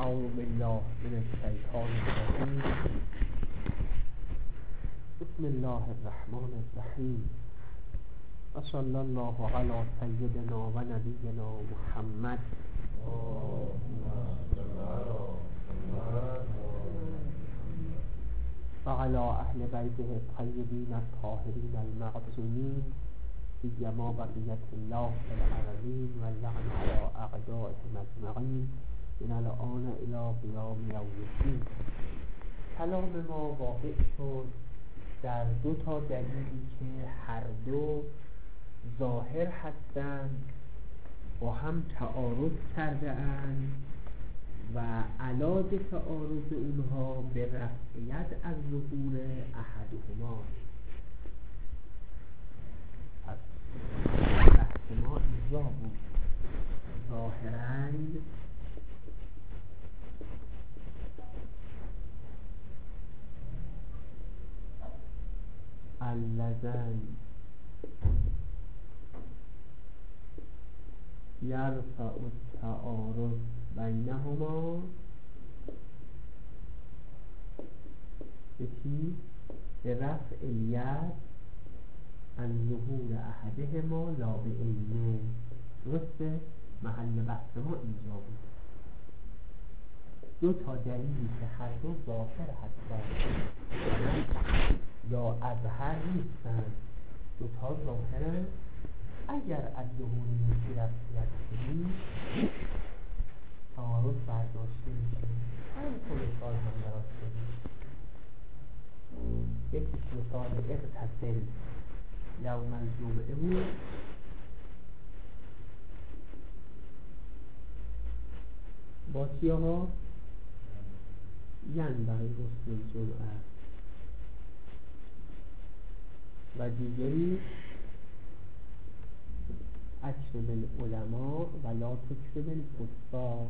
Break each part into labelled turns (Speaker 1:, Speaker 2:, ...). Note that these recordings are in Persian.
Speaker 1: أعوذ بالله من الشيطان الرجيم. بسم الله الرحمن الرحیم. وصلی الله علی سیدنا و نبینا محمد و علی اهل بیته الطیبین الطاهرین المعصومین سیما بقیة الله فی الارضین و اللعن علی اعدائهم اجمعین من الآن الی قیام یوم الدین. کلام ما واقع شد در دو تا دلیلی که هر دو ظاهر هستند با هم تعارض کرده اند و علاج تعارض اونها به رفعیت از ظهور احدهما. از بحث ما اینجا بود ظاهراً اللذان یرفع التعارض بینهما یکی به رفع الید عن ظهور احدهما لا بعینه. درسته؟ محل بحث ما اینجا بود. دو تا دلیلی که هر دو ظاهر هستند یا اظهر نیستند، دو تا ظاهرند. اگر از ظهور یکی رفعیت کنی تعارض برداشته میشه. همین تو مثال هم براش کنیم. یکیش مثال اغتسل یوم الجمعه بود. با چی آقا؟ برای غسل الجمعه. و دیگری اکرم العلماء ولا تکرم الفساق.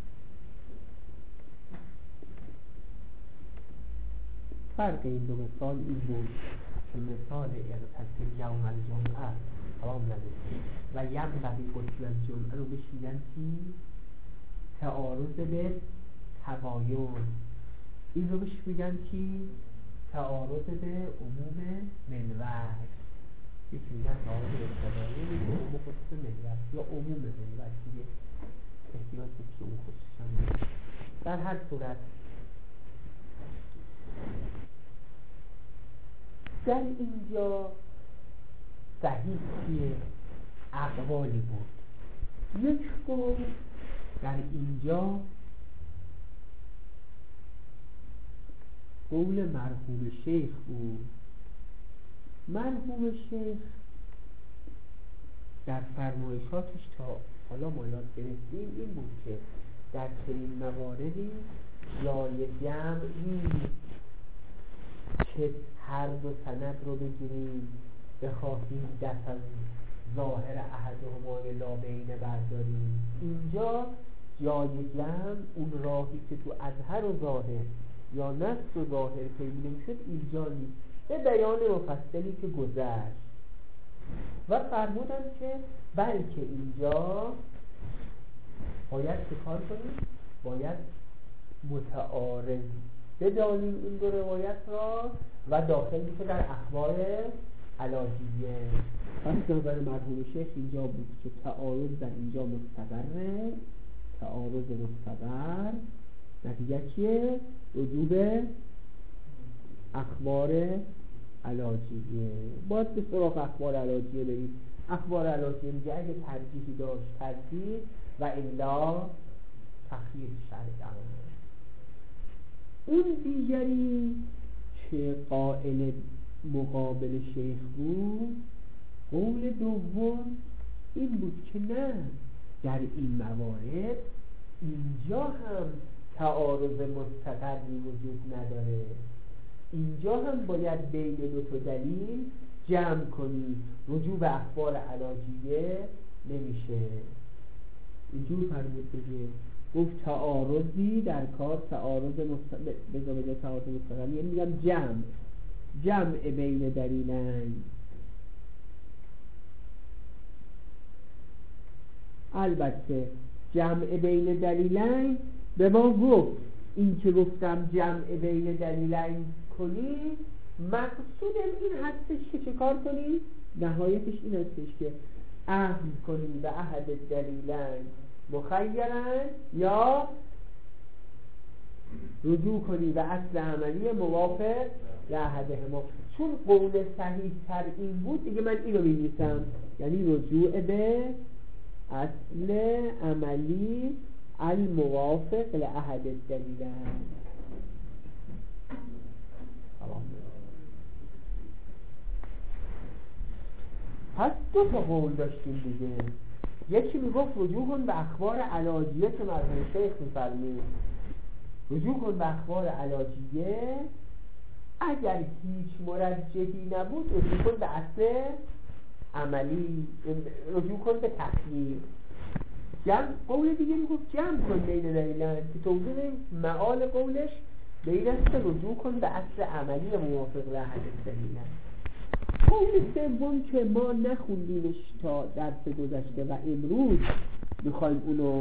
Speaker 1: فرق این دو مثال این بود که مثال اغتسل یوم الجمعه حرام نداره و ینبغی غسل الجمعه رو بهش میگن چی؟ تعارض به تباین. این رو بهش میگن چی؟ تعارض به عموم منوع. یکی میگن تعارض به تباین، یکی عموم خصوص منوع یا عموم منوع دیگه احتیاج به عموم خصوص هم. در هر صورت در اینجا صحیح چیه؟ اقوالی بود. یک قول در اینجا قول مرحوم شیخ بود. مرحوم شیخ در فرمایشاتش تا حالا ما یاد گرفتیم این بود که در چنین مواردی جای جمع نیست که هر دو سند رو بگیریم بخواهیم دست از ظاهر احدهما لا بینه برداریم. اینجا جای جمع اون راهی که تو اظهر و ظاهر یا نص و ظاهر پیدا شد اینجا نیست. به بیان مفصلی که گذشت و فرمودن که بلکه اینجا باید چه کار کنیم؟ باید متعارض بدانیم این دو روایت را و داخل میشه در اخبار علاجیه. پس نظر مرحوم شیخ اینجا بود که تعارض در اینجا مستقره. تعارض مستقر نتیجه چیه؟ رجوع به اخبار علاجیه. باید به سراغ اخبار علاجیه برید. اخبار علاجیه میگه اگه ترجیحی داشت ترجیح و الا تخییر شرعی. اون دیگری که قائل مقابل شیخ بود قول دوم این بود که نه، در این موارد اینجا هم تعارض مستقری وجود نداره. اینجا هم باید بین دو تا دلیل جمع کنی. رجوع به اخبار علاجیه نمیشه. اینجور فرمود دیگه. گفت تعارضی در کار تعارض بجا تعارض مستقری، یعنی میگم جمع بین دلیلین. البته جمع بین دلیلین به ما گفت این که گفتم جمع بین دلیلین کنی، مقصودم این هستش که چه کار کنی؟ نهایتش این هستش که اهل کنی به احد دلیلین مخیرن یا رجوع کنی به اصل عملی موافق لأحدهما. چون قول صحیح تر این بود دیگه من اینو می‌نویسم، یعنی رجوع به اصل عملی الموافق لأحد الدلیلین. پس دو تا قول داشتیم دیگه. یکی میگفت رجوع کن به اخبار علاجیه که مرحوم شیخ می‌فرمید رجوع کن به اخبار علاجیه، اگر هیچ مرجحی نبود رجوع کن به اصل عملی، رجوع کن به تخییر. قول دیگه میگفت جمع کن بین دلیلین که توضیح معال قولش به این است که رجوع کن به اصل عملی موافق لأحد الدلیلین. قول سوم که ما نخوندیمش تا درس گذشته و امروز میخوایم اونو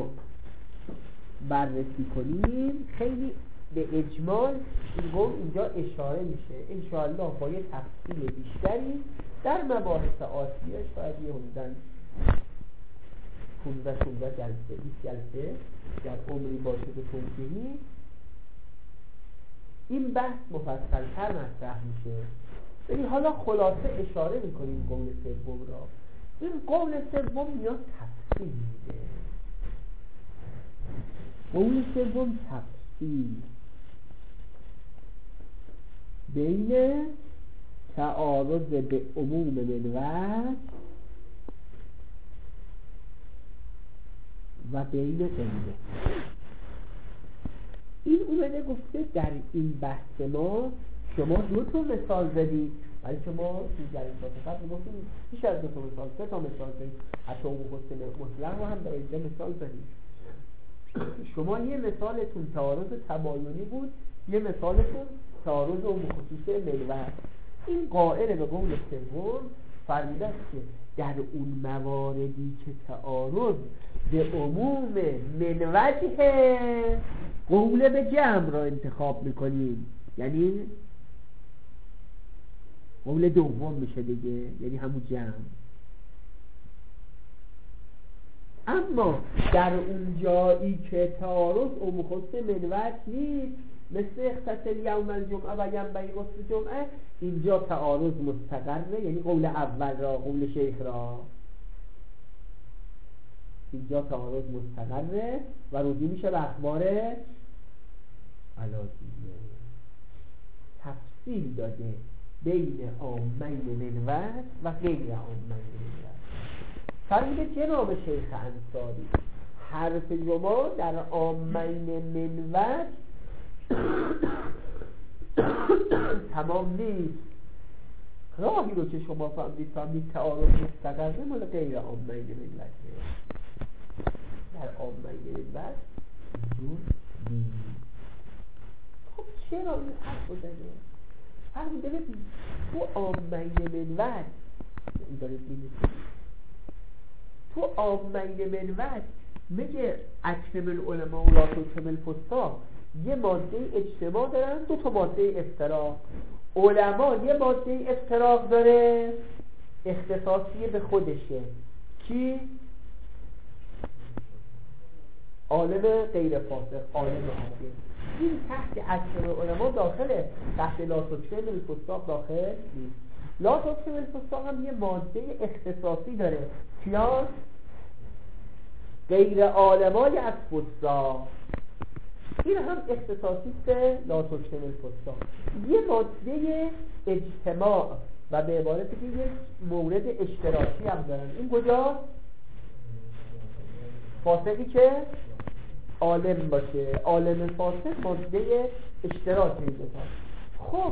Speaker 1: بررسی کنیم، خیلی به اجمال این قول اینجا اشاره میشه. انشاءالله با یه تفصیل بیشتری در مباحث آتیه، شاید یه حدوداً 15 جلسه 20 جلسه در عمری باشه به توضیحی این بحث مفصل‌تر مطرح میشه. یعنی حالا خلاصه اشاره میکنیم قول سوم را. این قول سوم میاد تفصیل میده. قول سوم تفصیل بین تعارض به عموم منوط و بین علت. این اومده گفته در این بحث ما شما 2 تا مثال زدید، ولی شما تو جلسات قبل گفتیم بیش از 2 تا مثال، 3 تا مثال زدید، حتی اون حسن مطلق رو هم در اینجا مثال زدید. شما یه مثالتون تعارض تباینی بود، یه مثالتون تعارض و خصوص منوط. این قائل به قول سوم فرموده است که در اون مواردی که تعارض به عموم منوجه قول به جمع را انتخاب میکنیم، یعنی قول دوم میشه دیگه، یعنی همون جمع. اما در اون جایی که تعارض عموم خصوص منوط نیست، مثل اختصل یوم الجمعه و ینبغی غسل جمعه، اینجا تعارض مستقره، یعنی قول اول را، قول شیخ را، اینجا تعارض مستقره و رجوع میشه به اخبار علاجیه. تفصیل داده بین عامین منوط و غیر عامین منوط. فرموده جناب شیخ انصاری حرف شما در عامین منوط تمام نیست. راهی رو که شما فهمید تعارض مستقره مال غیر عامین منوطه. در عامین منوط دور نیست. خب چرا این حرف رو زده؟ فرموده ببین تو عامین منوط دارید می‌نویسید، تو عامین منوط میگه اکرم العلماء و لا تکرم الفساق، یه ماده اجتماع دارن، 2 تا ماده افتراق. علما یه ماده افتراق داره اختصاصی به خودشه، کی؟ عالم غیر فاسق، عالم عادل. این تحت اکرم العلماء داخله، تحت لا تکرم الفساق داخل نیست. لا تکرم الفساق هم یه ماده اختصاصی داره، کیان؟ غیر عالمای از فساق. این هم اختصاصی به لا تکرم الفساق. یه ماده اجتماع و به عبارت دیگه یک مورد اشتراکی هم دارن. این کجا؟ فاسقی که عالم باشه، عالم فاسق ماده اشتراکی میده. خب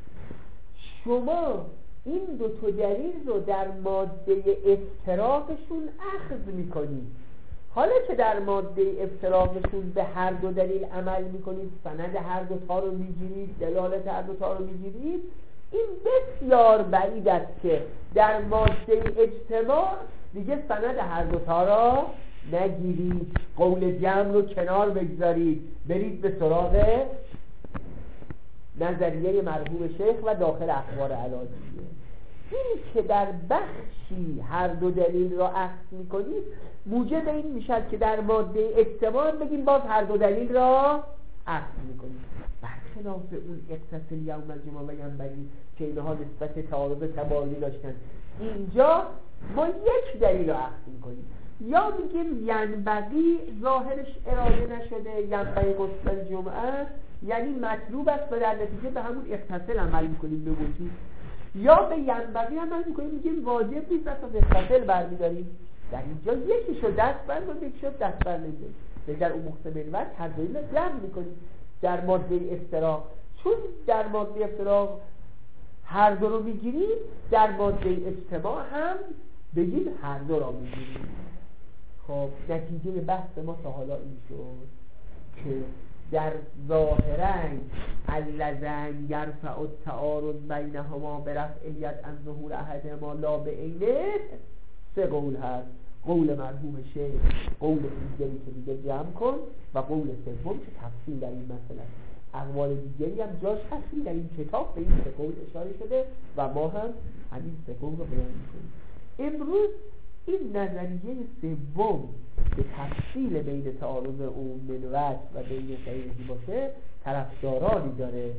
Speaker 1: شما این 2 تا دلیل رو در ماده افتراقشون اخذ میکنید. حالا که در ماده افتراقشون به هر 2 دلیل عمل میکنید، سند هر 2 تا رو میگیرید، دلالت هر 2 تا رو میگیرید، این بسیار بعید است که در ماده اجتماع دیگه سند هر 2 تا را نگیرید، قول جمع رو کنار بگذارید، برید به سراغ نظریه مرحوم شیخ و داخل اخبار علاجیه. این که در بخشی هر دو دلیل را اخذ میکنید موجب این میشد که در ماده اجتماع بگیم باز هر دو دلیل را اخذ میکنید، برخلاف اون اقتصل یوم الجمعه و ینبغی که اینها نسبت تعارض تباینی داشتن. اینجا ما یک دلیل را اخذ میکنیم، یا میگیم ینبغی ظاهرش اراده نشده، ینبغی غسل الجمعه یعنی مطلوب است و در نتیجه به همون اقتصل عمل میکنیم به وجود، یا به ینبغی عمل میکنیم میگیم واجب نیست اصلا اقتصل برمیداریم. در اینجا یکی شد دست بر و یکی شد دست بر نمیداریم، در اون محتمل وقت هر دویی رو جمع میکنیم در ماده افتراق. چون در ماده افتراق هر دو رو میگیریم، در ماده اجتماع هم بگیم هر دو را میگیریم. خب نتیجه بحث ما تا حالا این شد که در ظاهرین اللذین یرفع التعارض بینهما برفعیت عن ظهور احدهما لا به عینه 3 قول هست. قول مرحوم شیخ، قول دیگری که دیگه جمع کن و قول سوم که تفصیل در این مسئله. اقوال دیگری هم جاش هستی در این کتاب به این 3 قول اشاره شده و ما هم همین 3 قول رو بیان می‌کنیم. امروز این نظریه سوم که تفصیل بین تعارض عموم منوط و بین غیرهی باشه طرفدارانی داره.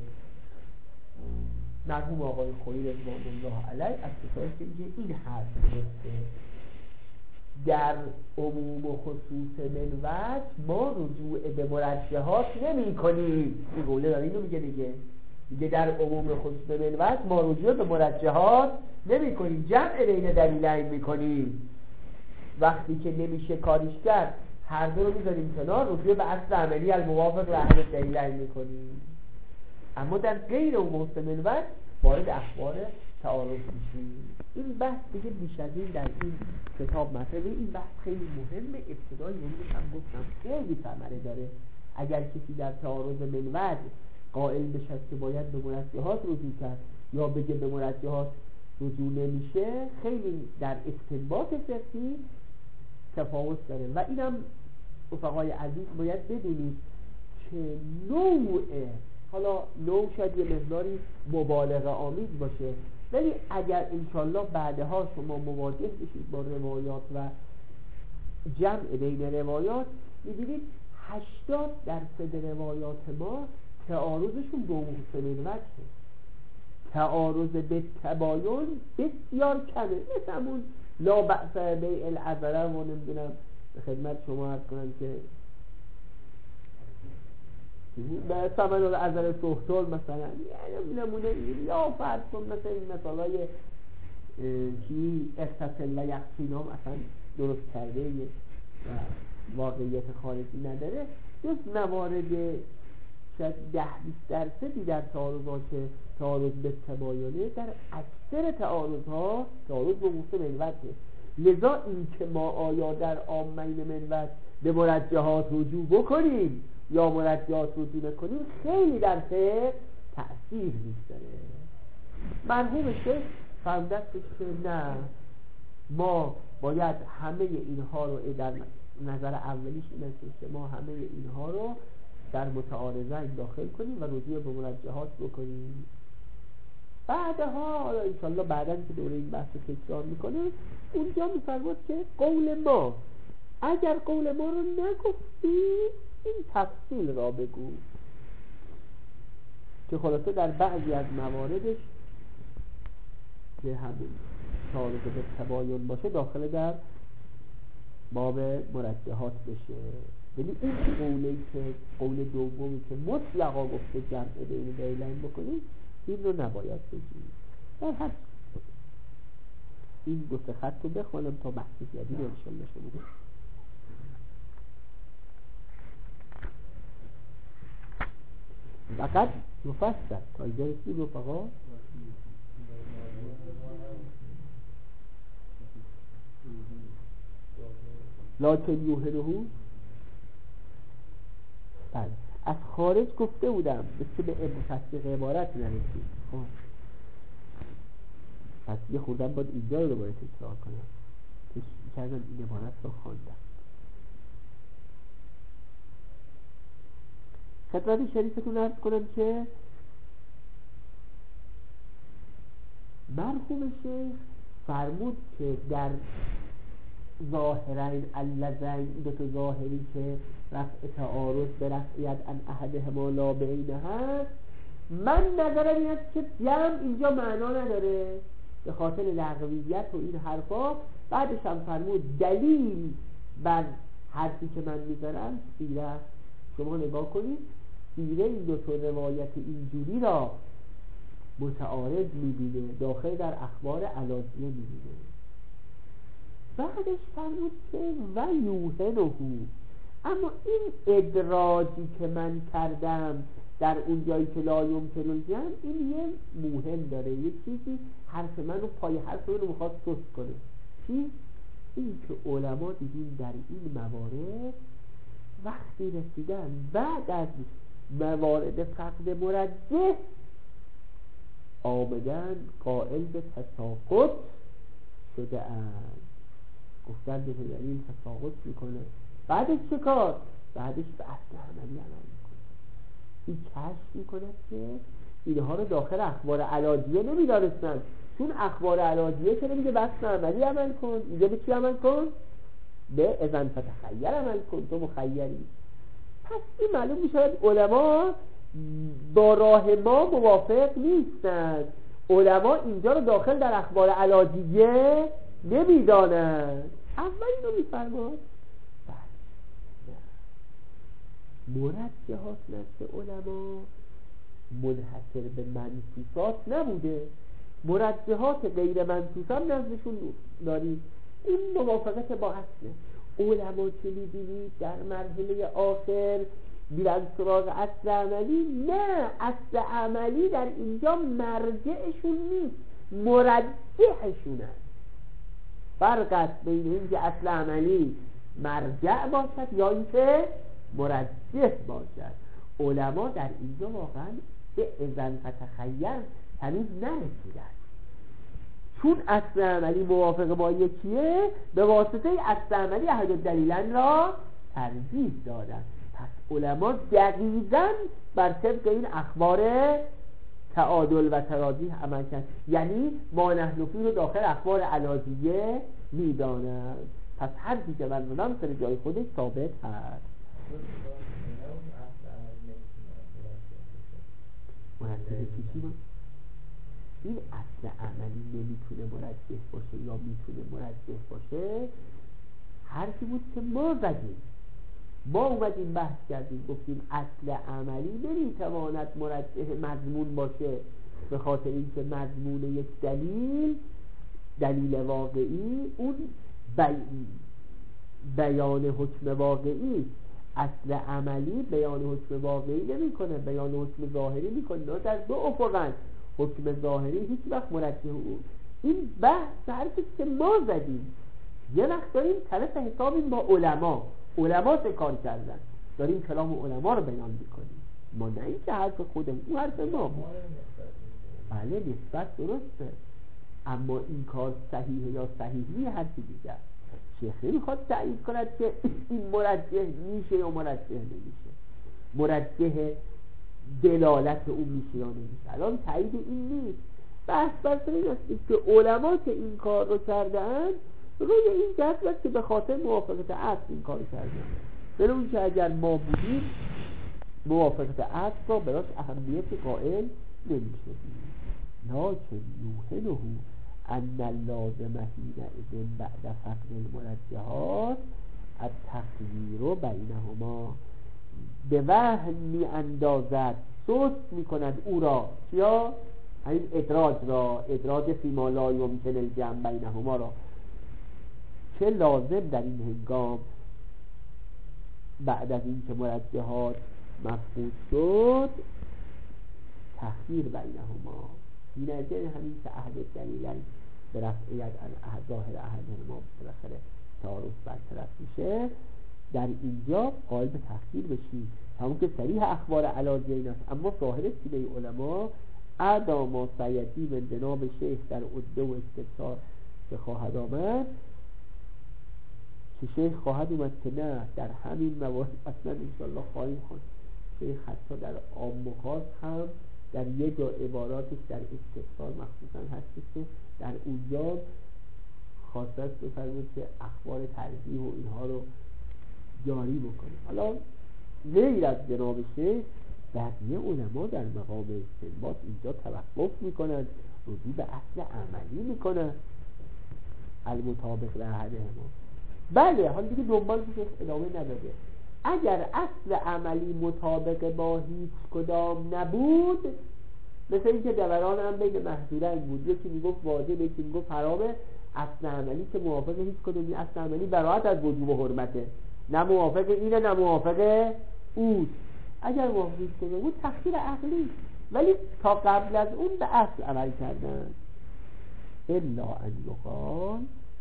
Speaker 1: مرحوم آقای خویی رضوان الله علیه از کسایی که میگه این حرف درسته، در عموم و خصوص منوط ما رجوع به مرجحات نمی کنیم. این قوله داره اینو میگه دیگه در عموم و خصوص منوط ما رجوع به مرجحات نمی کنیم، جمع بین دلیلین می کنیم. وقتی که نمیشه کاریش کرد هر دو رو میذاریم کنار، رجوع به اصل عملی الموافق لحل دلیلین می کنیم. اما در غیر عموم و منوط وارد اخبار تعارض میشیم. این بحث دیگه بیش از این در این کتاب مطرحه. این بحث خیلی مهمه. ابتدای امروز هم گفتم خیلی ثمره داره. اگر کسی در تعارض منوط قائل بشه که باید به مرجحات رجوع کرد یا بگه به مرجحات رجوع نمیشه، خیلی در استنباط فقهی تفاوت داره. و اینم رفقای عزیز باید بدونید که حالا نوع شاید یه مقداری مبالغه آمیز باشه، ولی اگر انشالله بعدها شما مواجه بشید با روایات و جمع بین روایات، می‌بینید 80% روایات ما تعارضشون به عموم منوط، تعارض به تباین بسیار کمه. مثل همون لا بأس بیع العذره و نمیدونم به خدمت شما عرض کنم که به ثمن العذره سهتول مثلا، یعنی نمونه یا فرض کن مثل این مثالای که اقتصل و یقصین هم اصلا درست کرده و واقعیت خارجی نداره. جز موارد شاید 10-20% در تعارضات که تعارض به تباینه، در اکثر تعارضها تعارض به عموم منوطه. لذا این که ما آیا در عامین منوط به مرجحات رجوع بکنیم یا مرجحات رجوع نکنیم خیلی در فقه تأثیر می‌گذاره. مرحوم شیخ فرمودند که نه، ما باید همه اینها رو در نظر اولیش اینه که ما همه اینها رو در متعارضین داخل کنیم و رجوع به مرجحات بکنیم. بعدها حالا انشالله بعداً که دوره این بحث تکرار میکنه اونجا میفرماد که قول ما، اگر قول ما رو نگفتی این تفصیل را بگو، که خلاصه در بعضی از مواردش که همون تعارض به تباین باشه داخل در باب مرجحات بشه. ولی این قولی که قول دومی که مطلقا گفته جمع بین دلیلین بکنیم این رو نباید بگیم. در حد این 2 خط رو بخونم تا بحث جدید انشالله شما. فقط مفصل تا اینجا رسید رفقا. لکن یوهنهو بله از خارج گفته بودم بسید به تصدیق عبارت نرسید. پس یه خوردم باید اینجا رو باید تکرار کنم که کردم این عبارت رو خواندم. خدمت شریفتون عرض کنم که مرحوم شیخ فرمود که در ظاهرین اللذین، دو تا ظاهری که رفع تعارض به رفعیت ان احدهما لا بینه هست، من نظرم این است که جمع اینجا معنا نداره به خاطر لغویت و این حرفا. بعدش هم فرمود دلیل بر حرفی که من میذارم سیره. شما نگاه کنید، سیره این دو تا روایت اینجوری را متعارض میبینه، داخل در اخبار علاجیه میبینه. بعدش فرمود که و یوهنهو، اما این ادراجی که من کردم در اون جایی که لا یمکن الجمع، این یه موهن داره، یه چیزی حرف منو پای حرف منو میخواد سست کنه. چی؟ این که علما دیدیم در این موارد وقتی رسیدن بعد از موارد فقد مرجح آمدن قائل به تساقط شده اند، گفتن به دلیل تساقط میکنه. بعدش چه کار؟ بعدش به اصل عملی عمل میکنه. این کشف میکنه که اینها رو داخل اخبار علاجیه نمیدارستن، چون اخبار علاجیه که نمیگه به اصل عملی عمل کن، اینجا به چی عمل کن؟ به اذن فتخیر عمل کن، تو مخیری. پس این معلوم میشود علما با راه ما موافق نیستند. علما اینجا رو داخل در اخبار علاجیه نمیدانند. اول اینو میفرماد، مرجحات نزد علما منحصر به منصوصات نبوده، مرجحات غیر منصوص هم نزدشون داریم. این موافقت با اصله. علما که میبینید در مرحله آخر میرن سراغ اصل عملی، نه، اصل عملی در اینجا مرجعشون نیست، مرجحشون است. فرق است بین این که اصل عملی مرجع باشد یا اینکه مرجح باشد. علما در اینجا واقعا به اذن فتخیر هنوز نرسیدن، چون اصل عملی موافق با یکیه، به واسطه اصل عملی احد الدلیلین را ترجیح دادن. پس علما دقیقاً بر طبق این اخبار تعادل و تراجیح عمل کرد، یعنی ما نحن فیه رو داخل اخبار علاجیه میدانند. پس حرفی که من زدم سر جای خودش ثابت هست. مرتبه چی؟ این اصل عملی نمیتونه مرجح باشه یا میتونه مرجح باشه، حرفی بود که ما زدیم. ما اومدیم بحث کردیم، گفتیم اصل عملی نمیتواند مرجح مضمون باشه، به خاطر اینکه مضمون یک دلیل واقعی اون بیان حکم واقعی، اصل عملی بیان حکم واقعی نمی کنه، بیان حکم ظاهری می کنه. نه، در دو افقن. حکم ظاهری هیچ وقت مرجح اون. این بحث حرفی که ما زدیم. یه وقت داریم طرف حسابیم با علما چه کار کردن، داریم کلام علما رو بیان میکنیم، ما نه این که حرف خودم، اون حرف ما. بله، نسبت درسته، اما این کار صحیحه یا صحیح نیه حرفی دیگر. شیخ نمیخواد تأیید کند که این مرجح میشه یا مرجح نمیشه، مرجح دلالت اون میشه یا نمیشه. الان تأیید این نیست، بحث بر سر این است که علما که این کار رو کردن روی این جهت است که به خاطر موافقت اصل این کار کردن، برای اون که اگر ما بودیم موافقت اصل را براش اهمیت قائل نمیشدیم. لکن یوهنه ان اللازم حینئذ بعد فقد المرجحات التخییر بینهما، به وهم می اندازد، سست می کند او را، یا این ادراج فیما لا یمکن الجمع بینهما را، که لازم در این هنگام بعد از این که مرجحات مفقود شد تخییر بینهما. این اجل همین که احد دلیلن به رفعیت ظاهر احد ما بالاخره تعارض برطرف میشه، در اینجا قائل به تخییر بشید، همون که صریح اخبار علاجه این است. اما ظاهر سینه علما اعداما سیدی من جناب شیخ در عده و استبصار که خواهد آمد، که شیخ خواهد اومد که نه در همین موارد اصلا انشاءالله خواهیم خواهد شیخ حتی در عام و خاص هم در یه جا عباراتش در استفسار مخصوصا هستی که در اونجا خواستت بفرمید که اخبار ترجیح و اینها رو جاری بکنه. حالا غیر از جناب شیخ بقیه علما در مقام استنباط اینجا توقف میکنن، رجوع به اصل عملی میکنن المطابق لأحدهما. بله حالا دیگه دنبال شیخ ادامه نداده. اگر اصل عملی مطابق با هیچ کدام نبود، مثل این که دوران هم بین محظورین بود، یکی میگفت واجب یکی میگفت حرامه، اصل عملی که موافق هیچ کدومی، اصل عملی براعت از وجوب و حرمته، نه موافق اینه نه موافق اوست. اگر موافق هیچ کدوم بود تخییر عقلی، ولی تا قبل از اون به اصل عمل کردن. الا ان یقال،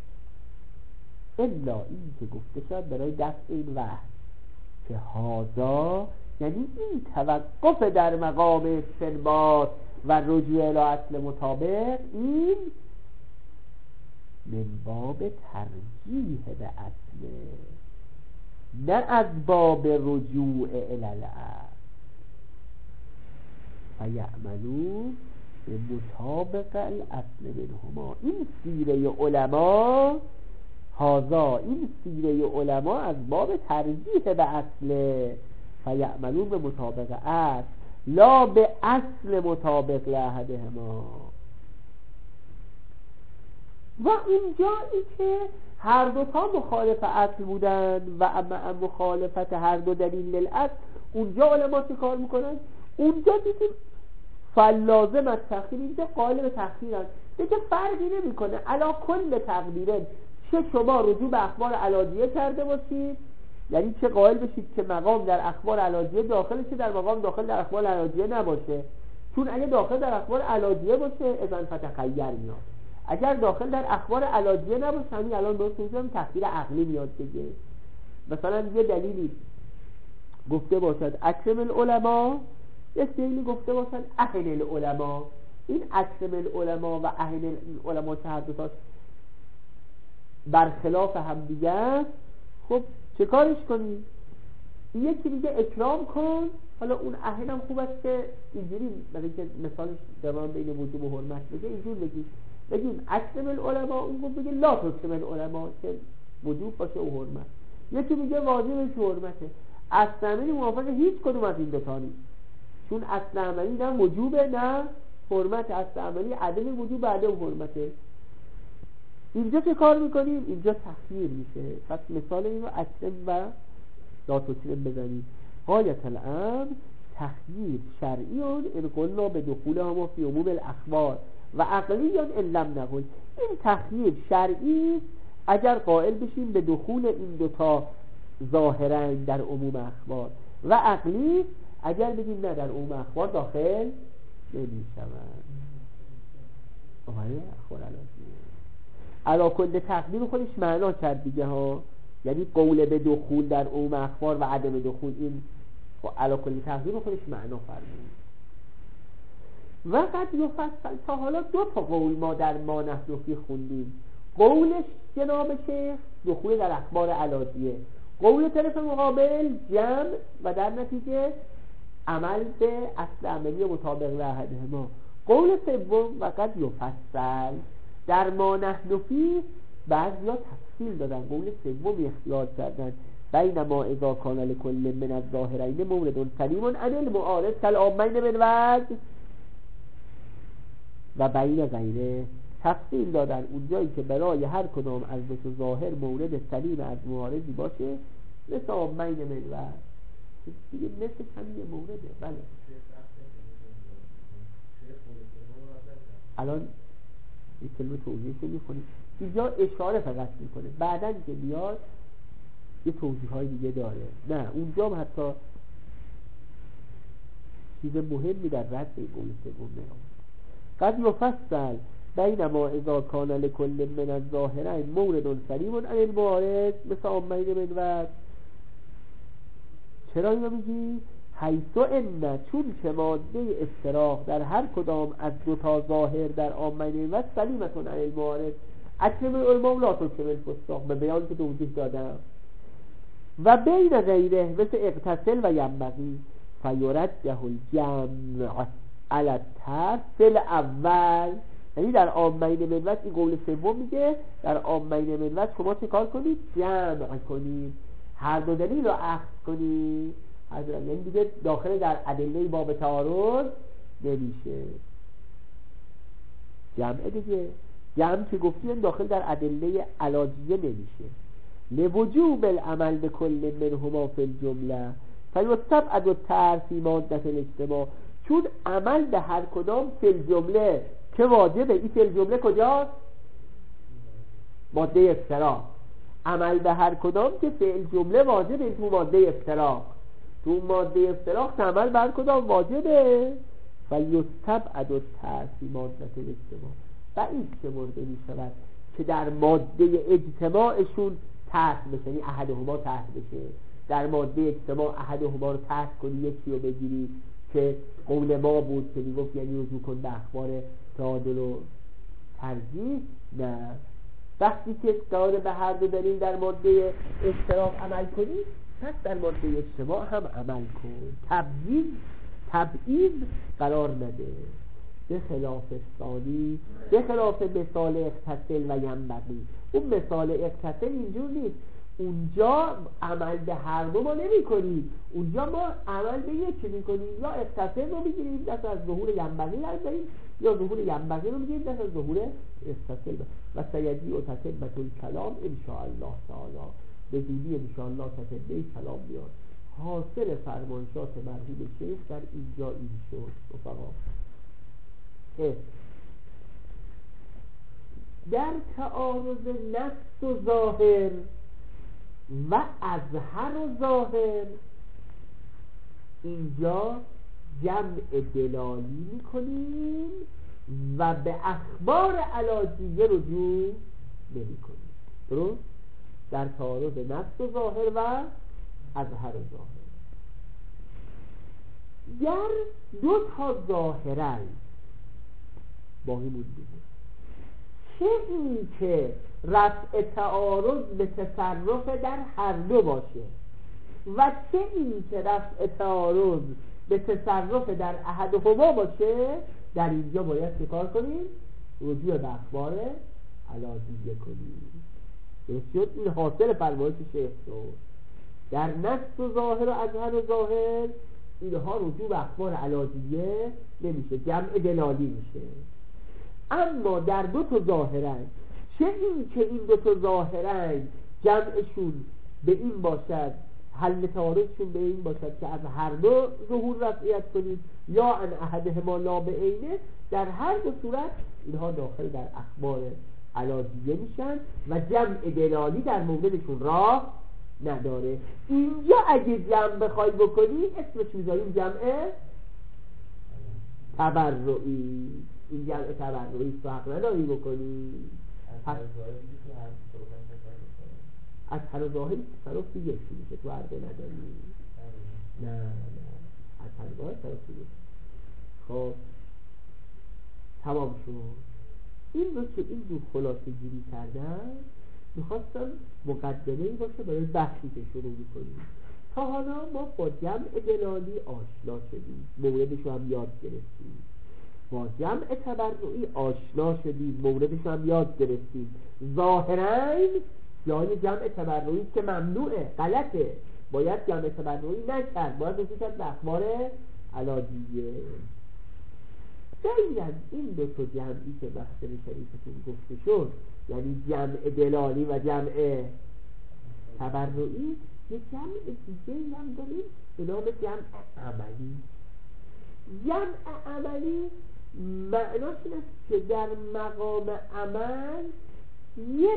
Speaker 1: الا این که گفته شد برای دفع این وحی که هذا، یعنی این توقف در مقام استنباط و رجوع الی اصل مطابق، این من باب ترجیح به اصل، نه از باب رجوع الی الاصل. فیعملون به مطابق الاصل منهما. این سیره علما هذا، این سیره علما از باب ترجیح به اصل، فیعملون به مطابق اصل لا به اصل مطابق لأحدهما. و اینجایی که هر دوتا مخالف اصل بودن و اما مخالفت هر دو دلیل للاصل، اونجا علما چه کار میکنن؟ اونجا دیدیم فلازم از تخییر، اینجا قالب تخییرن، دیگه فرقی نمیکنه علا کل تقدیره، چه شما رجوع به اخبار علاجیه کرده باشید، یعنی چه قائل بشید که مقام در اخبار علاجیه داخل، چه در مقام داخل در اخبار علاجیه نباشه. چون اگه داخل در اخبار علاجیه باشه اذن فتخیر میاد، اگر داخل در اخبار علاجیه نباشه همین الان درست میگم تخییر عقلی میاد دیگه. مثلا یه دلیلی گفته باشد اکرم العلماء، یه دلیلی گفته باشد اهل العلماء، این اکرم العلماء و اهل العلماء که هر دو تا برخلاف هم دیگه است، خب چه کارش کنی؟ یکی میگه اکرام کن، حالا اون اهل هم خوب است که اینجوری برای که مثالش دوام بین وجوب و حرمت بگه اینجور بگیم اکرم العلماء، اون گفت بگه لا تکرم العلماء که وجوب باشه و حرمت. یکی میگه واجبش حرمته. اصل عملی موافق هیچ کدوم از این دوتا نیست، چون اصل عملی نه وجوبه نه حرمت، اصل عملی عدم وجوب عدم حرمته. اینجا چه کار میکنیم؟ اینجا تخییر میشه. پس مثال این رو اکرم و لا تکرم بزنیم. غایت الامر تخییر شرعیون ان قلنا به دخول هما فی عموم الاخبار و عقلیون ان لم نقل. این تخییر شرعی اگر قائل بشیم به دخول این دوتا ظاهرا در عموم اخبار، و عقلی اگر بگیم نه در عموم اخبار داخل نمیشوند. اخبار علا کل تقدیر خودش معنا کرد دیگه ها، یعنی قول به دخول در عموم اخبار و عدم دخول، این علا کل تقدیر خودش معنا فرمود. و قد یفصل، تا حالا دو تا قول ما در ما نحن فی خوندیم. قولش جناب شیخ دخول در اخبار علاجیه، قول طرف مقابل جمع و در نتیجه عمل به اصل عملی مطابق لأحدهما. قول سوم و قد یفصل در ما نحن فی بعضیا تفصیل دادن، قول سوم اختیار کردن بینما اذا کان لکل من الظاهرین مورد سلیم عن المعارض کالعامین من وجه و بین غیره. تفصیل دادن اونجایی که برای هر کدام از دو ظاهر مورد سلیم از معارضی باشه، مثل عامین من وجه دیگه، مثل همین مورده. بله الان این کلمه توضیحش می‌کنیم، اینجا اشاره فقط میکنه، بعدن که بیاد یه توضیح های دیگه داره. نه اونجا هم حتی چیز مهمی در رد به قول سوم میاد. قد یفصل بینما اذا کان لکل من الظاهرین مورد سلیم عن المعارض مثل عامین من وجه. چرا اینو میگی؟ حیث ان، چون که ماده افتراق در هر کدام از دو تا ظاهر در عامین و سلیمتون عن المعارض اکرم العلماء لا تکرم الفساق، به بیان که توضیح دادم. و بین غیره مثل اغتسل و ینبغی، فیرده الجمع علی الطرف الاول. یعنی در عامین منوط این قول سوم میگه در عامین منوط شما چه کار کنید؟ جمع کنید، هر دو دلیل رو اخذ کنید. یعنی دیگه داخل در ادله باب تعارض نمیشه. جمع دیگه جمع که گفتیم داخل در ادله علاجیه نمیشه. لوجوب العمل به کل منهما فی الجمله فیستبعد الطرف فی ماده الاجتماع. چون عمل به هر کدام فی الجمله که واجبه. این فی الجمله کجاست؟ ماده افتراق. عمل به هر کدام که فی الجمله واجبه تو ماده افتراق. تو ماده افتراق عمل به هر کدام واجبه. فیستبعد الطرف فی ماده الاجتماع. و این شمرده می شود که در ماده اجتماعشون تحت بشه، یعنی احدهما تحت بشه. در ماده اجتماع احدهما رو تحت کنی، یکی رو بگیری که قول ما بود که میگفت یعنی رجوع کن به اخبار تعادل و ترجیح. نه، وقتی که قرار به هر دو دلیل در ماده اشتراک عمل کنی، پس در ماده اجتماع هم عمل کن. تبعیض قرار نده. به خلاف ثانی، به خلاف مثال اغتسل و ینبغی. اون مثال اغتسل اینجور نیست. اونجا عمل به هر دو ما نمی کنیم. اونجا ما عمل به یکی می کنیم. یا اغتسل رو میگیریم دست از ظهور ینبغی لرزیم، یا ظهور ینبغی رو میگیریم دست از ظهور اغتسل. و سیدی و تتمت الکلام انشاءالله تعالی. به زودی انشاءالله تتمه کلام بیاد. حاصل فرمایشات مرحوم شیخ در اینجا این شد رفقا که در تعارض نفس و ظاهر و اظهر و ظاهر اینجا جمع دلالی میکنیم و به اخبار علاجیه رجوع نمی کنیم. درست؟ در تعارض نفس و ظاهر و اظهر و ظاهر در دو تا ظاهرن باقی مونده چه این که رفع تعارض به تصرف در هر دو باشه و چه این که رفع تعارض به تصرف در احدهما باشه، در اینجا باید چه کار کنیم؟ رجوع به اخبار علاجیه کنیم. درست؟ این حاصل فرمایش شیخ شد. در نفس و ظاهر و اظهر و ظاهر اینها رجوع به اخبار علاجیه نمیشه، جمع دلالی میشه. اما در دو تا ظاهرن، چه این که این دو تا ظاهرن جمعشون به این باشد، حل تعارضشون به این باشد که از هر دو ظهور رفعیت کنید یا ان احدهما لا به عینه، در هر دو صورت اینها داخل در اخبار علاجیه میشن و جمع دلالی در موردشون راه نداره. اینجا اگه جمع بخوای بکنی اسمش میذاریم جمع تبرعی. این جمع تبرعی تو حق نداری بکنی. از هر ظاهری تصرف دیگه میشه، تو عرضه نداری. نه از هر ظاهر تصرف دیگه. خب تمام شد. این رو که این دو خلاصه گیری کردن، میخواستم مقدمه‌ای باشه برای بحثی که شروع میکنیم. تا حالا ما با جمع دلالی آشنا شدیم، موردش رو هم یاد گرفتیم. با جمع تبرعی آشنا شدیم، موردش رو هم یاد گرفتیم. ظاهراً جای جمع تبرعی که ممنوعه، غلطه، باید جمع تبرعی نکرد، باید رجوع کرد به اخبار علاجیه. غیر از این دو تا جمعی که بحث شریفتون گفته شد، یعنی جمع دلالی و جمع تبرعی، یک جمع دیگه هم داریم به نام جمع عملی. جمع عملی معناش این است که در مقام عمل یه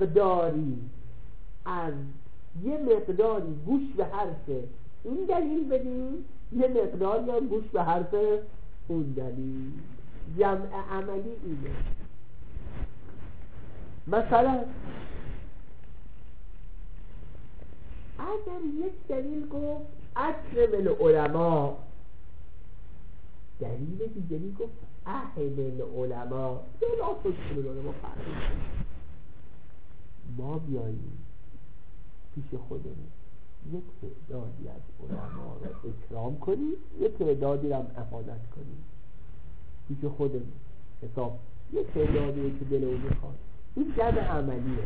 Speaker 1: مقداری گوش به حرف این دلیل بدیم، یه مقداری هم گوش به حرف اون دلیل. جمع عملی اینه. مثلا اگر یک دلیل گفت اکرم العلماء، دلیل دیگری گفت اهل العلماء، لا تشکل العلماء فرقی. ما بیاییم پیش خودمون یک تعدادی از علما رو اکرام کنی، یک تعدادی رو هم اهانت کنی، پیش خودمون حساب یک تعدادی که دل اون میخواد. این جمع عملیه.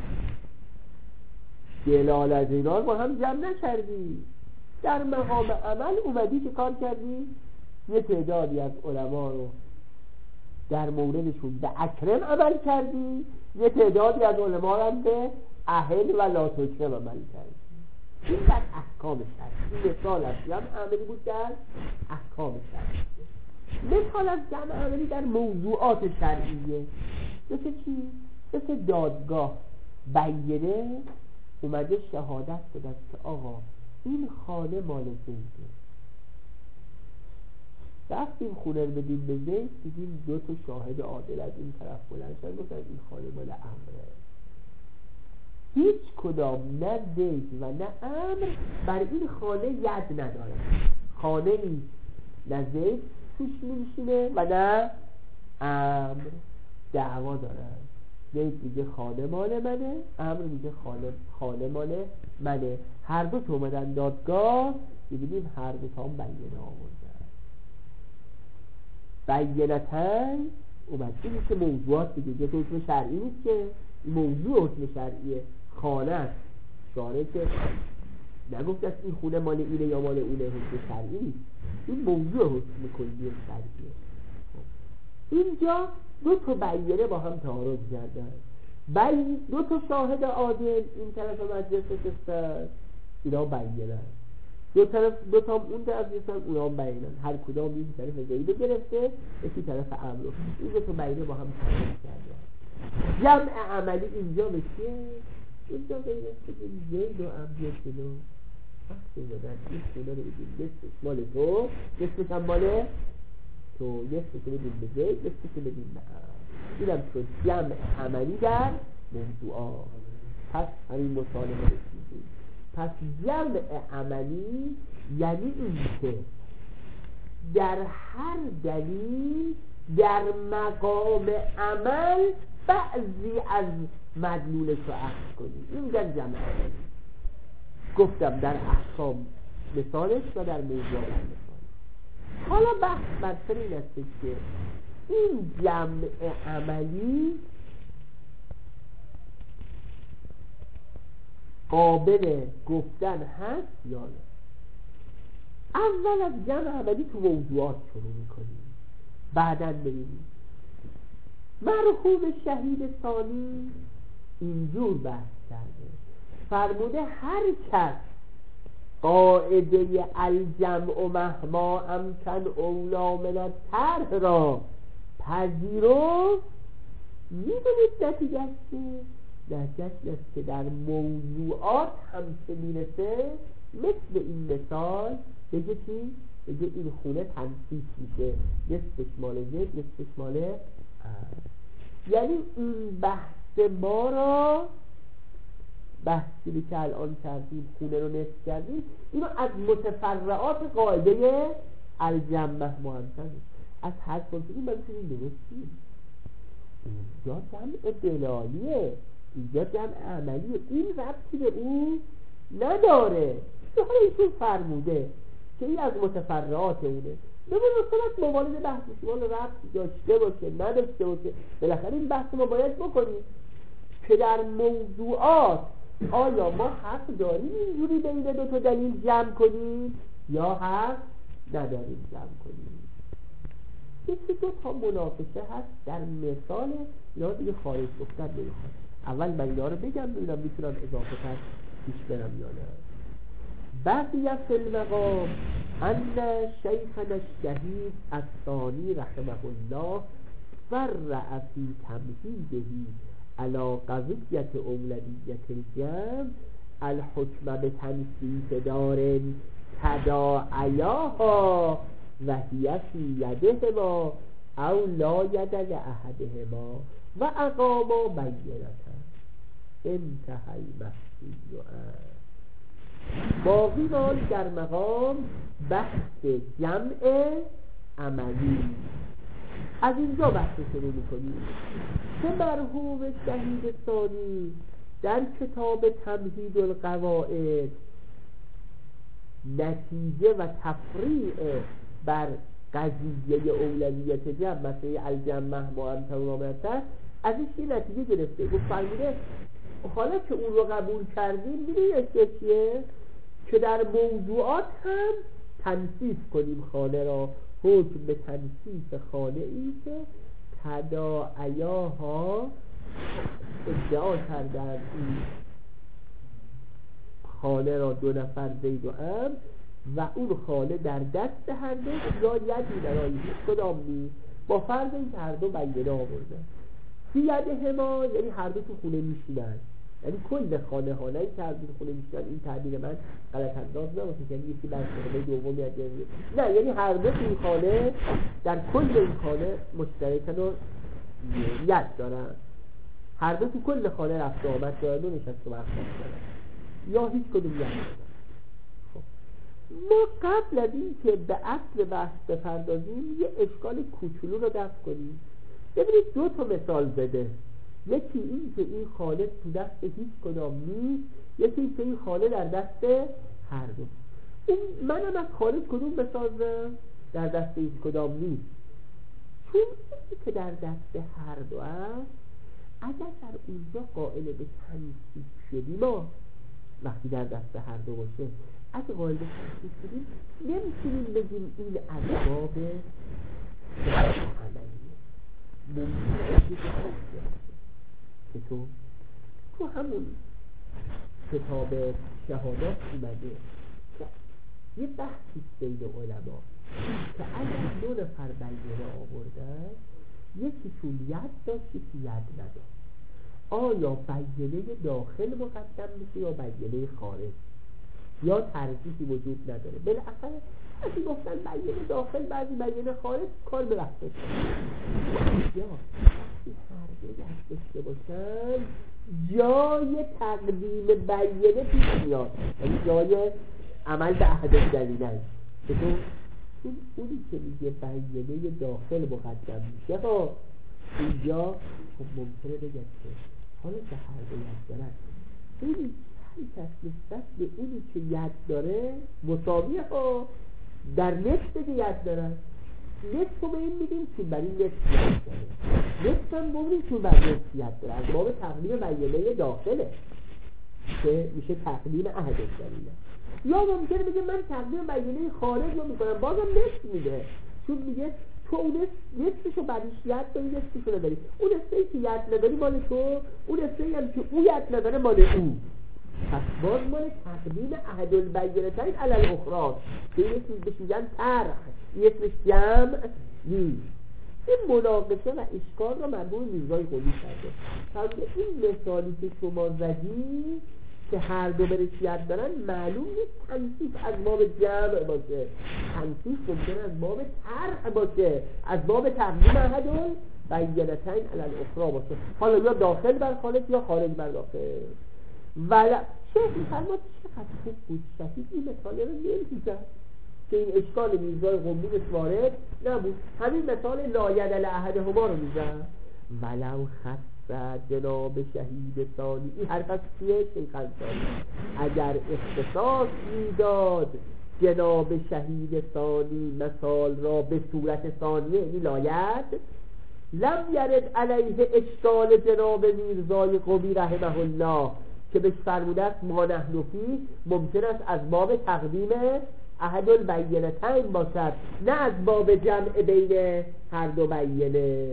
Speaker 1: دلالت اینا رو با هم جمع نکردی، در مقام عمل اومدی که کار کردی؟ یه تعدادی از علما رو در موردشون به اکرم عمل کردی، یه تعدادی از علما رو هم به اهل و لا تکرم عمل کردی. این در احکام شرعی. این مثال از جمع عملی بود در احکام شرعی. مثال از جمع عملی در موضوعات شرعیه مثل چی؟ مثل دادگاه بینه اومده شهادت داد که آقا این خانه مال زیده. رفتیم خونه رو بدیم به زید، دیدیم 2 تا شاهد عادل از این طرف بلند شدن گفتن این خانه مال عمره. هیچ کدام نه زید و نه عمر بر این خانه ید نداره. خانه ای نه زید توش میشینه و نه عمر. دعوا دارن. زید میگه خانه مال منه، عمر میگه خانه مال منه. هر دو تا اومدن دادگاه، میبینیم هر دو تا هم بینه آوردن. بینتن اومد. این که موضوعات دیگه یه حکم شرعی نیست که این موضوع حکم شرعیه. خانه است، شارع که نگفت است این خونه مال اینه یا مال اونه، حکم شرعی نیست. این موضوع حکم کلی شرعیه. اینجا 2 تا بینه با هم تعارض کردن. 2 تا شاهد عادل این طرف مجلس نشستن، اینا بینن. 2 تا اون طرف نشستن، اونا بینن. هر کدام این طرف زید گرفته، یکی طرف عمرو. این 2 تا بینه با هم تعارض کردن. جمع عملی اینجا به چیه؟ اینجا بینه که زید و عمرو جلو وقتی بودن این خونه رو بگیم نصفش مال تو، نصفش هم مال تو، نصفش رو بدیم به زید، نصفش رو بدیم به عمرو. اینم شد جمع عملی در موضوعات. پس همین مطالبه رسیدیم. پس جمع عملی یعنی این که در هر دلیل در مقام عمل بعضی از مدلولش رو اخذ کنیم. این جمع عملی. گفتم در احکام مثالش و در موضوعات مثالش. حالا بحث بر سر این است که این جمع عملی قابل گفتن هست یا نه؟ اول از جمع عملی تو موضوعات شروع میکنیم، بعداً بریم. مرحوم شهید ثانی اینجور بحث کرده، فرموده هر کس قاعده الجمع مهما امکن اولا من الطرح را پذیرفت، میدونید نتیجه است که در موضوعات هم که میرسه مثل این مثال بگه چی؟ بگه این خونه تنسیق میشه، نصفش مال زید، نصفش مال یعنی این بحث ما را، بحثی که الان کردیم خونه رو نصف کردیم، اینو از متفرعات قاعده الجمع مهمتن از هر کنتونی من میتونیم درستیم. اینجا جمع دلالیه، اینجا جمع عملیه، این ربطی به اون نداره. حالا ایشون فرموده که این از متفرعات اونه، نمون مثلا موارد بحث شما ربط داشته باشه نداشته باشه، بالاخره این بحث ما باید بکنیم که در موضوعات آیا ما حق داریم اینجوری بین 2 تا دلیل جمع کنیم یا حق نداریم جمع کنیم. یکی 2 تا مناقشه هست در مثال، یا دیگه خارج گفتن نمیخواد. اول من اینا رو بگم ببینم میتونم اضافه تر پیش برم یا نه. بقیه فی المقام ان شیخنا الشهید الثانی رحمه الله فرع فی تمهیده علی قضیت اولویت الجمع الحکم بتنسیق دار تداعیاها و هی فی یدهما او لا ید لاحدهما و اقاما بینتا انتهی المحصول. باقی ماند در مقام بحث جمع عملی. از اینجا بحث شروع میکنیم که مرحوم شهید ثانی در کتاب تمهید القواعد نتیجه و تفریع بر قضیه اولویت جمع، مثلا الجمع مهما انت و رامتر، ازش یه نتیجه گرفته. گفت فرموده حالا که اون رو قبول کردیم میدونی چیه؟ که در موضوعات هم تنصیف کنیم خانه را، حکم به تنصیف خانه ای که تداعیاها ادعا کردن این خانه را 2 نفر زید و عمرو و اون خانه در دست هر دو یا یدی برای هیچ کدام نیست، با فرض این هر دو بینه آوردن. فی یدهما یعنی هر دو تو خونه میشینن، یعنی کل خانه ها، نه این که هر دو تو خونه میشینن. این تعبیر من غلط انداز نباشه که یکی در خانه دوم میاد، نه، یعنی هر دو تو این خانه در کل این خانه مشترکن و ید دارن، هر دو تو کل خانه رفت و آمد دارن و نشست و برخواست دارن یا هیچ کدوم ید دارن. خب ما قبل از این که به اصل بحث بپردازیم یه اشکال کوچولو رو دفع کنیم. ببینید 2 تا مثال بده، یکی این که این خانه تو دست هیچ کدام نیست، یکی این که این خانه در دست هر دو. اون منم از خانه کدوم بسازم؟ در دست هیچ کدام نیست، چون این که در دست هر دو است اگر در اونجا قائل به تنصیف شدیم، ما وقتی در دست هر دو باشه اگه قائل به تنصیف شدیم نمیتونیم بگیم این اسباب عملیه، ممکنه که تو همون کتاب شهادات اومده که یه بحثی بین علما که اگر 2 نفر بینه آوردن، یکیشون ید داشت یکی ید نداشت، آیا بینه داخل مقدم میشه یا بینه خارج، یا ترجیحی وجود نداره؟ بالاخره اگه گفتن بینه داخل بعضی بینه خارج، کار به وقت بشه. یا هر دو ید داشته باشن جای تقدیم بینه پیش میاد، یعنی جای عمل به عهد دلیلن. اونی که میگه بینه داخل مقدم میشه ها، اینجا خب ممکنه بگه که حالا که هر دو ید دارن، اونی هر کس نسبت به اونی که ید داره مساویه ها، در نصف که ید دارن نصف رو به این میدیم چون بر این نصف ید داره، نصف هم بودیم چون بر نصف ید داره، از باب تقدیم بینه داخله که میشه تقدیم عهد دلیله. یا ممکنه بگه من تقدیم بینه خارج رو میکنم، بازم نصف میده، چون میگه تو اون نصفشو برش ید داری، نصفشو نداری، اون نصفی که ید نداری مال تو، اون نصفی هم که او ید نداره مال او. پس باز مال تقدیم عهد البینتین علی الاخری که این اسمش بهش میگن طرح، این اسمش جمع نیست. این مناقشه و اشکال رو مرحوم میرزای قلی کرده. چون این مثالی که شما زدی که هر دو برسیت دارن، معلوم نیست تنصیف از باب جمع باشه، تنصیف ممکنه از باب طرح باشه، از باب تقدیم عهد البینتین علی الاخری باشه، حالا یا داخل بر خارج یا خارج بر داخل. ولی چه فرمات چقدر خوب بود شهید این مثاله رو نمیزد که این اشکال میرزای قلی وارد نبود، همین مثال لاید العهدهما رو میزد. ولو خص جناب شهید ثانی، این حرف از کیه؟ شیخ انصاری. اگر اختصاص میداد جناب شهید ثانی مثال را به صورت ثانیه، این لاید، لم یرد علیه اشکال جناب میرزای قلی رحمه الله که بهش فرموده است ما نحن فیه، ممکن است از باب تقدیم عهد البینتین باشد، نه از باب جمع بین هر دو بینه.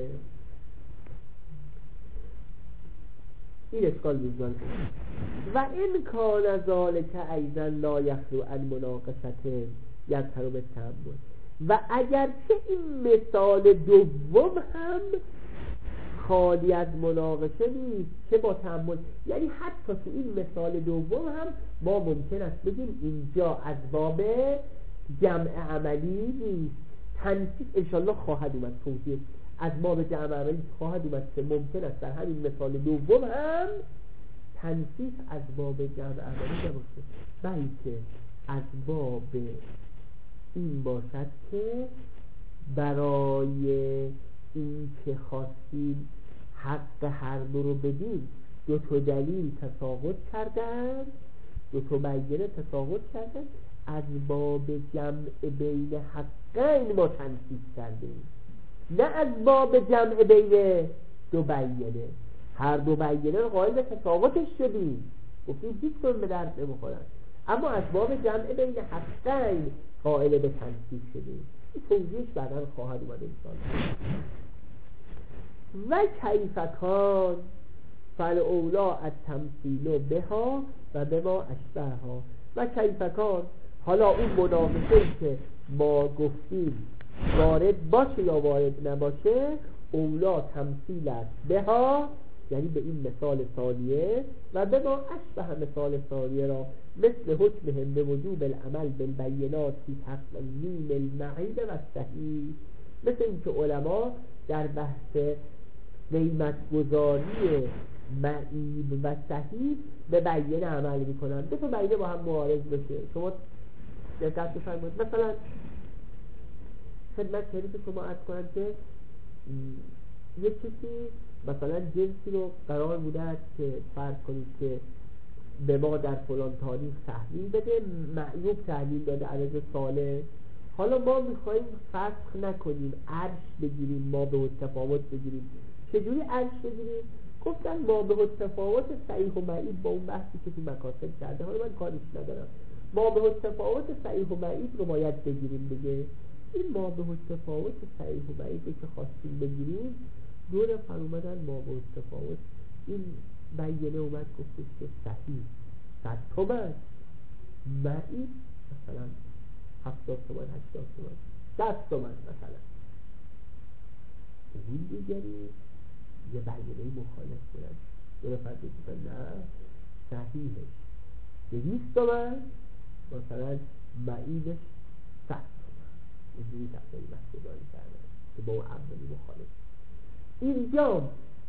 Speaker 1: این اشکال میزان و این کان ذالک ایضا لا یخلو عن مناقشته یظهر بالتأمل. و اگرچه این مثال دوم هم خالی از مناقشه نیست که با تأمل، یعنی حتی تو این مثال دوم هم ما ممکن است بگیم اینجا از باب جمع عملی نیست، تنصیف انشالله خواهد اومد توضیح از باب جمع عملی خواهد اومد که ممکن است در همین مثال دوم هم تنصیف از باب جمع عملی نباشه، بلکه از باب این باشد که برای این که خواستیم حق هر دو رو بدیم، 2 تا دلیل تساقط کردن، 2 تا بینه تساقط کردن، از باب جمع بین حقین ما تنصیص کردیم، نه از باب جمع بین دو بیانه. هر دو بیانه رو قائل به تفاوتش شدیم، گفتیم هیچ کدوم به درد نمیخورن، اما از باب جمع بین حقین قائل به تنصیص شدیم. این توضیحش بعدا خواهد اومد انشاءالله. و کیفکان فالاولا التمثیل بها و بما اشبهها. و کیفکان، حالا اون مناقشه که ما گفتیم وارد باشه یا وارد نباشه، اولا تمثیل است بها، یعنی به این مثال ثانیه، و به ما اشبه مثال ثانیه را مثل حکمهم به وجوب العمل بالبینات فی تقویم المعیب و صحیح، مثل اینکه علما در بحث قیمت گذاری معیب و صحیح به بیانه عمل میکنن. دو تا بیانه با هم معارض بشه. شما دقت بفرمایید، مثلا خدمت شریف شما عرض کنم که یک کسی مثلا جنسی رو قرار بوده که فرض کنید که به ما در فلان تاریخ تحویل بده، معیوب تحویل داده عدد ساله. حالا ما میخواییم فسخ نکنیم، عرش بگیریم، ما به تفاوت بگیریم. چجوری عرش بگیریم؟ گفتن ما به تفاوت صحیح و معیب با اون بحثی که تو مکاسب کرده، حالا من کاریش ندارم، ما به تفاوت صحیح و معیب رو باید بگیریم دیگه. این ما به تفاوت صحیح و معیبی که خواستیم بگیریم، دو نفر اومدن ما به تفاوت، این بیانه اومد گفتش که صحیح 100 تومن، معیب مثلا 70 تومن 80 تومن 10 تومن مثلا. اون دیگری یه بیانه مخالف کنن، دو نفر بگیدن نه صحیحش 200 تومن مثلا معیبش 100 تومن، اینجوری تقدیل بحثداری کردن که با اون اولی مخالف. اینجا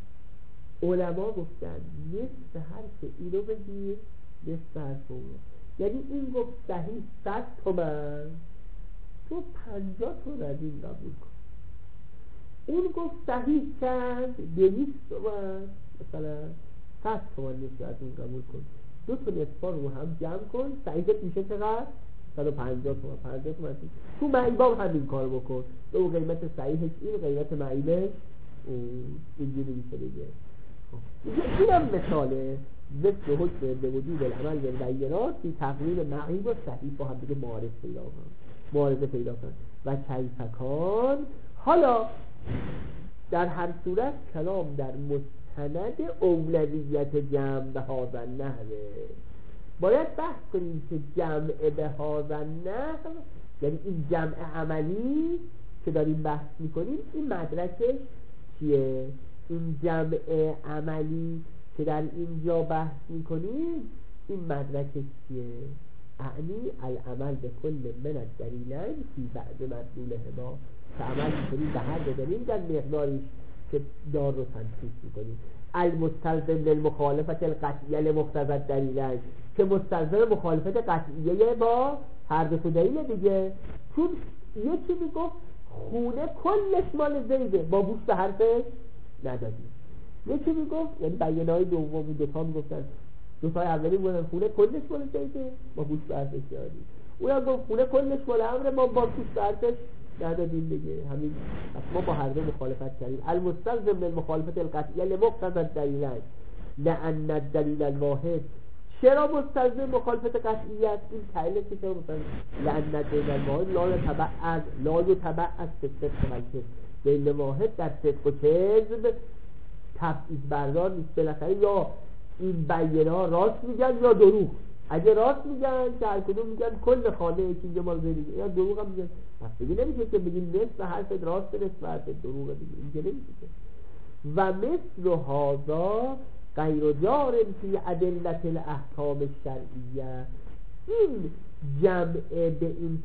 Speaker 1: علما گفتن نصف حرف اینو بگیر نصف حرف اونو، یعنی این گفت صحیح 100 تومن، تو 50 تومن از این قبول کن. اون گفت صحیح چند 200 تومن، مثلا 100 تومن نصف از اون قبول کن. دو تا نصفا رو هم جمع کن، صحیحت میشه چقدر؟ 150 تومن. 50 تومن تو معیبام همین کار بکن، دو قیمت صحیحش این، قیمت معیبش اینجوری میشه دیگه. اینم مثاله ذکر حکم به وجود العمل بالبینات فی تقویم معیب و صحیح با هم دیگه معارضه پیدا کن. و کیفکان، حالا در هر صورت کلام در مستند اولویت جمع به هذا النحو، باید بحث کنیم که جمع به هذا النحو یعنی این جمع عملی که داریم بحث میکنیم این مدرکش چیه؟ این جمع عملی که در اینجا بحث میکنیم این مدرکش چیه؟ اعنی العمل به کل من الدلیلین فی بعد مدلولهما، که عمل میکنیم به هر دلیل در مقداریش که دار رو تنصیص میکنیم. المستلزم للمخالفت القطعیه لمقتضی الدلیلین، که مستلزم مخالفت قطعیه با هر دو دلیل دیگه. چون یکی میگفت خونه کلش مال زیده، با بوش به حرفش ندادیم. یکی میگفت، یعنی بیانهای دومی دوتا میگفتن، دوتای اولی میگفتن خونه کلش مال زیده، با بوش به حرفش دادیم. اونم گفت خونه کلش مال امره، ما با بوش به حرفش ندادیم دیگه. همین ما با هر دو مخالفت کردیم. المستلزم للمخالفت القطعیه لمقتضی الدلیلین لأن الدلیل الواحد، چرا مستلزم مخالفت قطعی است؟ این تعلیل که چرا مستلزم لأن الدلیل الواحد لا یتبع از صدق و دلیل واحد در صدق و کذب تبعیض بردار نیست. بالاخره یا این بیانه ها راست میگن یا دروغ. اگه راست میگن که هر کدوم میگن کل خانه یکی اینجا مال زیده، یا دروغ هم میگن. پس دیگه نمیشه که بگیم نصف حرفت راست نصف حرفت دروغه دیگه، اینجا نمیشه. و مثل هذا غیر جار فی ادلت الاحکام الشرعیه، این جمع به این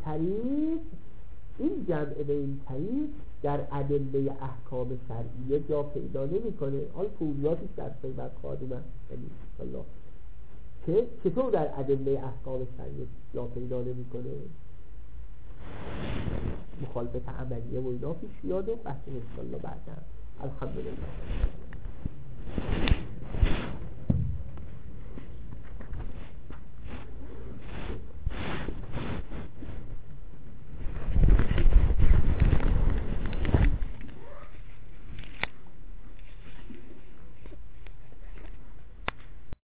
Speaker 1: طریق در ادله احکام شرعیه جا پیدا نمیکنه. حال پولیاتش در صحبت خادمه یعنی الله که چطور در ادله احکام شرعیه جا پیدا نمیکنه؟ مخالفت عملیه و اینا پیش بیاد و بحث انشاءالله بعدا. الحمدلله.